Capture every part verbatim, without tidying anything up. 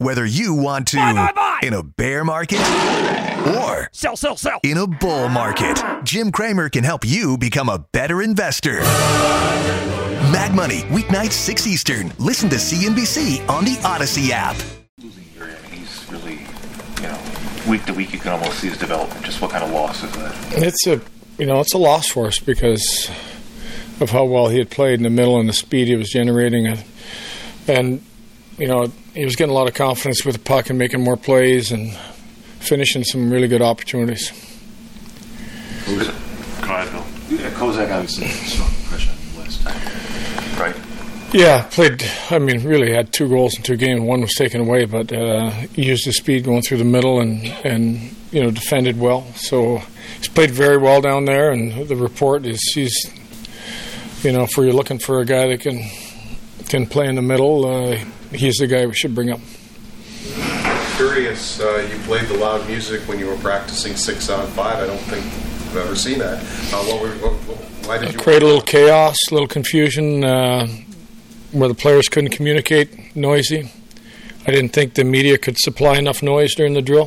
Whether you want to buy, buy, buy. in a bear market or sell, sell, sell. in a bull market, Jim Cramer can help you become a better investor. Mag Money, weeknights six Eastern. Listen to C N B C on the Odyssey app. Losing Yuri, I mean, he's really, you know, week to week you can almost see his development. Just what kind of loss is that? It's a, you know, it's a loss for us because of how well he had played in the middle and the speed he was generating. And, you know, he was getting a lot of confidence with the puck and making more plays and finishing some really good opportunities. Go ahead, Bill. Yeah, Kozak obviously had a strong impression on you last time. Right? Yeah, played, I mean, really had two goals in two games. One was taken away, but uh, he used his speed going through the middle and, and, you know, defended well. So he's played very well down there, and the report is he's, you know, if we're looking for a guy that can can play in the middle, uh, he's the guy we should bring up. Curious, uh, you played the loud music when you were practicing six on five. I don't think I've ever seen that. Uh, what were, what, why did you create a little chaos, a little confusion uh, where the players couldn't communicate, noisy. I didn't think the media could supply enough noise during the drill.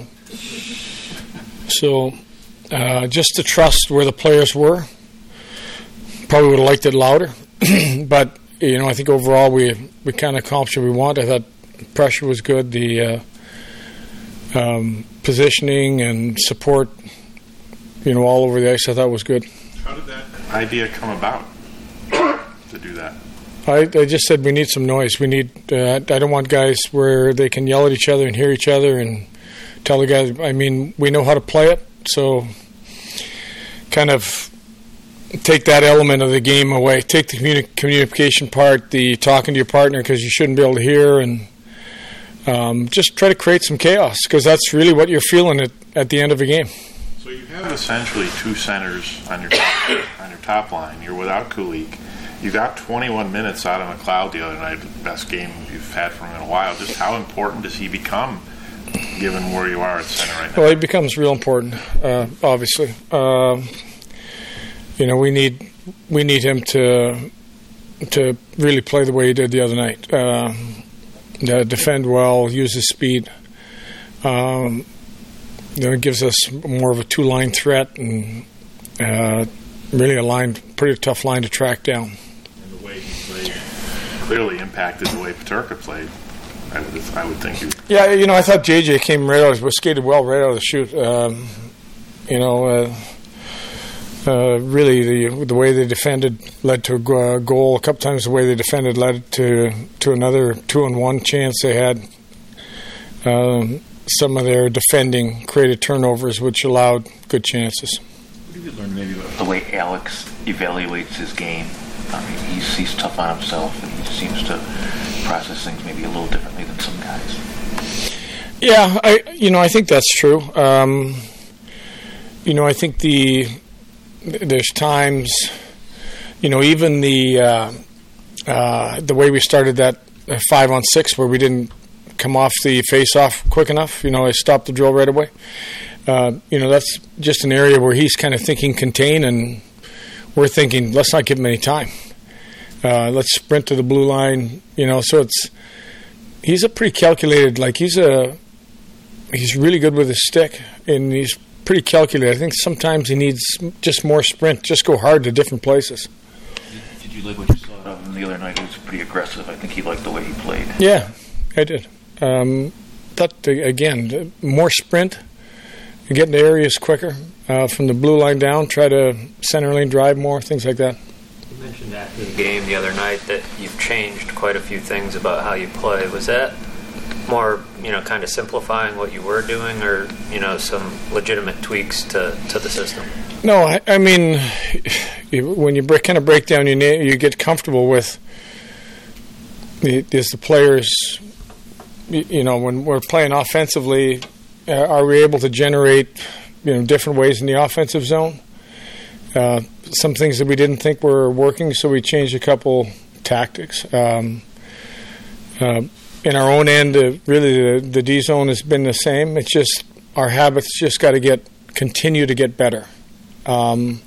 So uh, just to trust where the players were. Probably would have liked it louder, but you know, I think overall we we kind of accomplished what we wanted. I thought pressure was good, the uh, um, positioning and support, you know, all over the ice. I thought was good. How did that idea come about to do that? I, I just said we need some noise. We need. Uh, I don't want guys where they can yell at each other and hear each other and tell the guys. I mean, we know how to play it, so kind of take that element of the game away. Take the communi- communication part, the talking to your partner because you shouldn't be able to hear, and um, just try to create some chaos because that's really what you're feeling at, at the end of a game. So you have essentially two centers on your top, on your top line. You're without Kulik. You got twenty-one minutes out of McLeod the other night, the best game you've had from him in a while. Just how important does he become, given where you are at center right now? Well, he becomes real important, uh, obviously. Uh, You know, we need we need him to to really play the way he did the other night. Uh, uh, defend well, use his speed. Um, you know, it gives us more of a two-line threat and uh, really a line, pretty tough line to track down. And the way he played clearly impacted the way Peterka played. I would I would think. You. Yeah, you know, I thought J J came right out, was skated well right out of the chute. Um, you know. Uh, Uh, really, the the way they defended led to a goal. A couple times the way they defended led to to another two-on-one chance they had. Um, some of their defending created turnovers, which allowed good chances. What did you learn maybe about the way Alex evaluates his game? I mean, he's, he's tough on himself, and he seems to process things maybe a little differently than some guys. Yeah, I you know I think that's true. Um, you know, I think the There's times, you know, even the uh, uh, the way we started that five on six where we didn't come off the face-off quick enough. You know, I stopped the drill right away. Uh, you know, that's just an area where he's kind of thinking contain, and we're thinking let's not give him any time. Uh, let's sprint to the blue line. You know, so it's he's a pretty calculated. Like he's a he's really good with his stick, and he's pretty calculated. I think sometimes he needs just more sprint, just go hard to different places. Did, did you like what you saw of him the other night? He was pretty aggressive. I think he liked the way he played. Yeah, I did. Um, that, again, more sprint, get into areas quicker, uh, from the blue line down, try to center lane drive more, things like that. You mentioned after the game the other night that you've changed quite a few things about how you play. Was that more, you know, kind of simplifying what you were doing, or, you know, some legitimate tweaks to, to the system? No, I, I mean, you, when you break, kind of break down your name, you get comfortable with the, is the players, you, you know, when we're playing offensively, uh, are we able to generate, you know, different ways in the offensive zone? Uh, some things that we didn't think were working, so we changed a couple tactics. Um, uh, In our own end, uh, really the, the D zone has been the same. It's just our habits just got to get continue to get better. Um,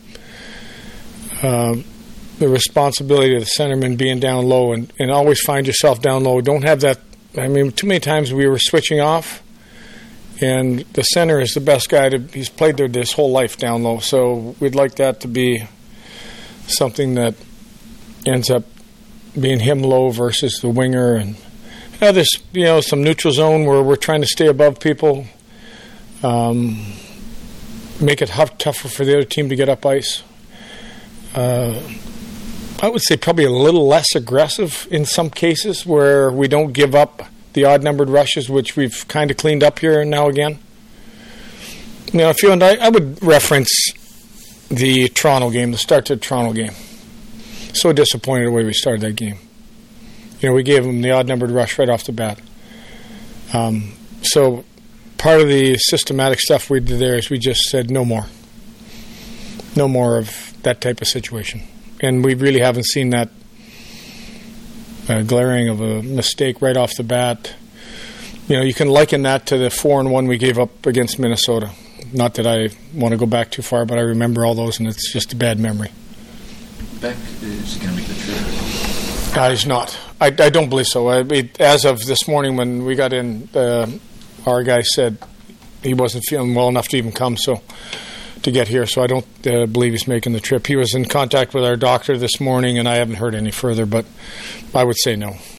uh, the responsibility of the centerman being down low, and, and always find yourself down low. Don't have that I mean, too many times we were switching off, and the center is the best guy to. He's played there his whole life down low, so we'd like that to be something that ends up being him low versus the winger, and yeah, there's you know some neutral zone where we're trying to stay above people, um, make it tough, tougher for the other team to get up ice. Uh, I would say probably a little less aggressive in some cases where we don't give up the odd-numbered rushes, which we've kind of cleaned up here and now again. You know, if you and I, I would reference the Toronto game, the start to the Toronto game. So disappointed the way we started that game. You know, we gave them the odd-numbered rush right off the bat. Um, so part of the systematic stuff we did there is we just said no more. No more of that type of situation. And we really haven't seen that uh, glaring of a mistake right off the bat. You know, you can liken that to the four and one we gave up against Minnesota. Not that I want to go back too far, but I remember all those, and it's just a bad memory. Beck is going to make the trip. Uh, he's not. I, I don't believe so. I, it, as of this morning when we got in, uh, our guy said he wasn't feeling well enough to even come, so to get here, so I don't uh, believe he's making the trip. He was in contact with our doctor this morning, and I haven't heard any further, but I would say no.